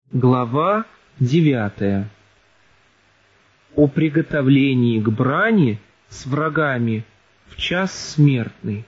Глава 9. О приготовлении к брани с врагами в час смертный.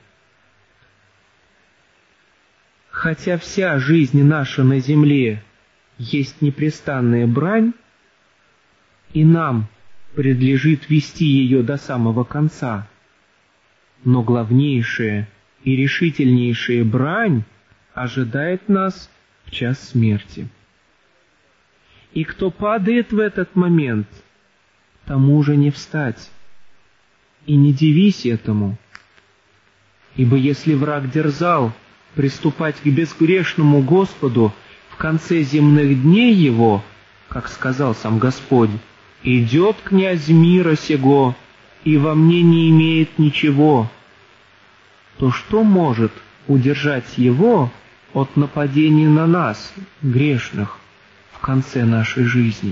Хотя вся жизнь наша на земле есть непрестанная брань, и нам предлежит вести ее до самого конца, но главнейшая и решительнейшая брань ожидает нас в час смерти. И кто падает в этот момент, тому уже не встать. И не дивись этому, ибо если враг дерзал приступать к безгрешному Господу в конце земных дней его, как сказал сам Господь, «Идет князь мира сего, и во мне не имеет ничего», то что может удержать его от нападения на нас, грешных, в конце нашей жизни?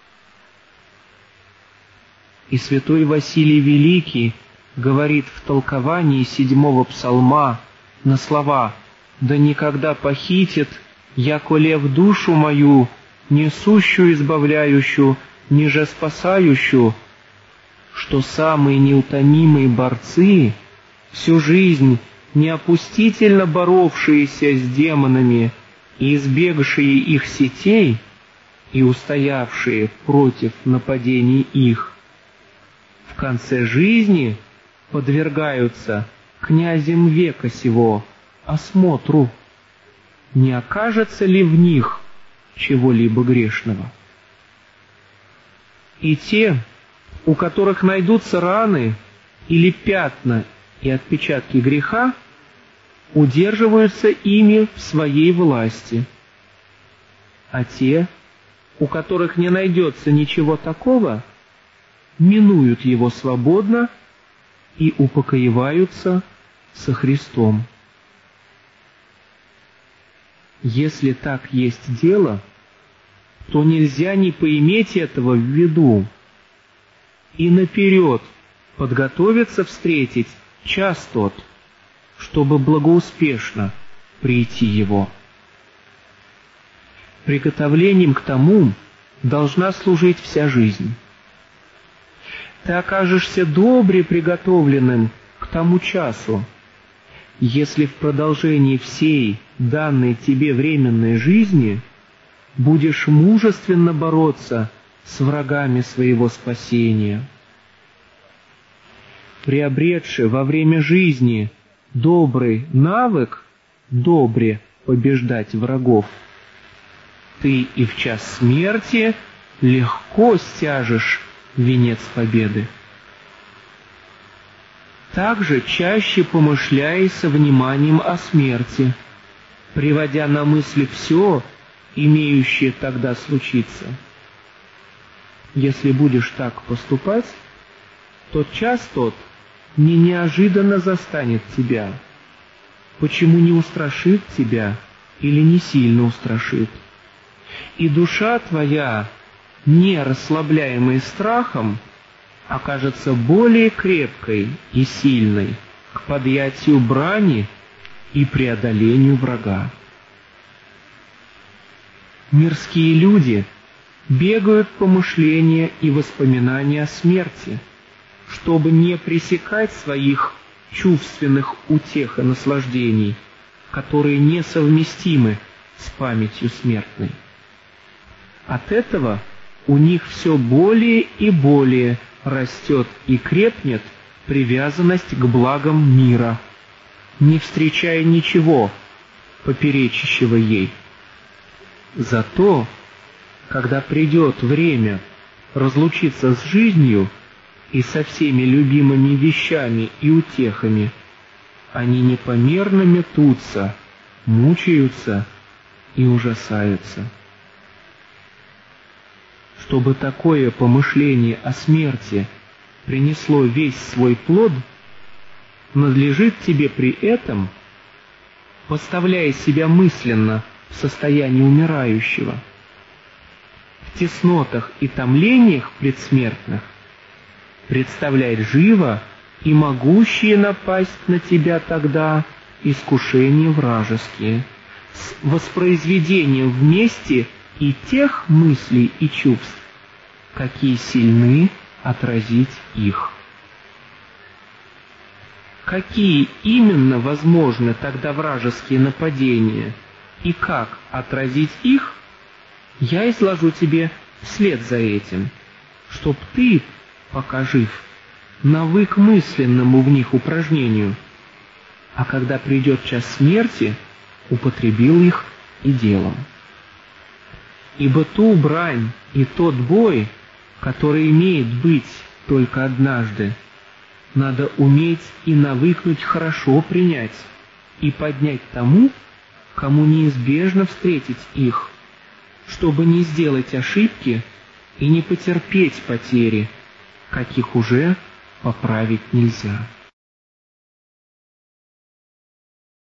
И святой Василий Великий говорит в толковании 7-го псалма на слова «Да никогда похитит, яко лев душу мою, несущую избавляющую, ниже спасающую», что самые неутомимые борцы, всю жизнь неопустительно боровшиеся с демонами и избегшие их сетей, и устоявшие против нападений их, в конце жизни подвергаются князем века сего осмотру, не окажется ли в них чего-либо грешного. И те, у которых найдутся раны или пятна и отпечатки греха, удерживаются ими в своей власти, а те, у которых не найдется ничего такого, минуют его свободно и упокоиваются со Христом. Если так есть дело, то нельзя не поиметь этого в виду и наперед подготовиться встретить час тот, чтобы благоуспешно прийти его. Приготовлением к тому должна служить вся жизнь. Ты окажешься добре приготовленным к тому часу, если в продолжении всей данной тебе временной жизни будешь мужественно бороться с врагами своего спасения. Приобретши во время жизни добрый навык добре побеждать врагов, ты и в час смерти легко стяжешь венец победы. Также чаще помышляй со вниманием о смерти, приводя на мысли все, имеющее тогда случиться. Если будешь так поступать, то час тот не неожиданно застанет тебя, почему не устрашит тебя или не сильно устрашит. И душа твоя, не расслабляемая страхом, окажется более крепкой и сильной к подъятию брани и преодолению врага. Мирские люди бегают помышления и воспоминания о смерти, чтобы не пресекать своих чувственных утех и наслаждений, которые несовместимы с памятью смертной. От этого у них все более и более растет и крепнет привязанность к благам мира, не встречая ничего, поперечащего ей. Зато, когда придет время разлучиться с жизнью и со всеми любимыми вещами и утехами, они непомерно метутся, мучаются и ужасаются. Чтобы такое помышление о смерти принесло весь свой плод, надлежит тебе при этом, поставляя себя мысленно в состоянии умирающего, в теснотах и томлениях предсмертных, представлять живо и могущие напасть на тебя тогда искушения вражеские, с воспроизведением вместе и тех мыслей и чувств, какие сильны отразить их. Какие именно возможны тогда вражеские нападения и как отразить их, я изложу тебе вслед за этим, чтоб ты, пока жив, навык мысленному в них упражнению, а когда придет час смерти, употребил их и делом. Ибо ту брань и тот бой, который имеет быть только однажды, надо уметь и навыкнуть хорошо принять и поднять тому, кому неизбежно встретить их, чтобы не сделать ошибки и не потерпеть потери, каких уже поправить нельзя.